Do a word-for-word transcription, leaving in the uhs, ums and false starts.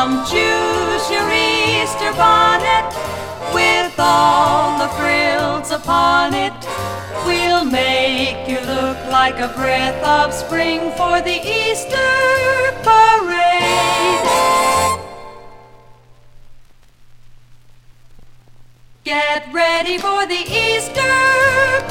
Come choose your Easter bonnet with all the frills upon it. We'll make you look like a breath of spring for the Easter parade. Get ready for the Easter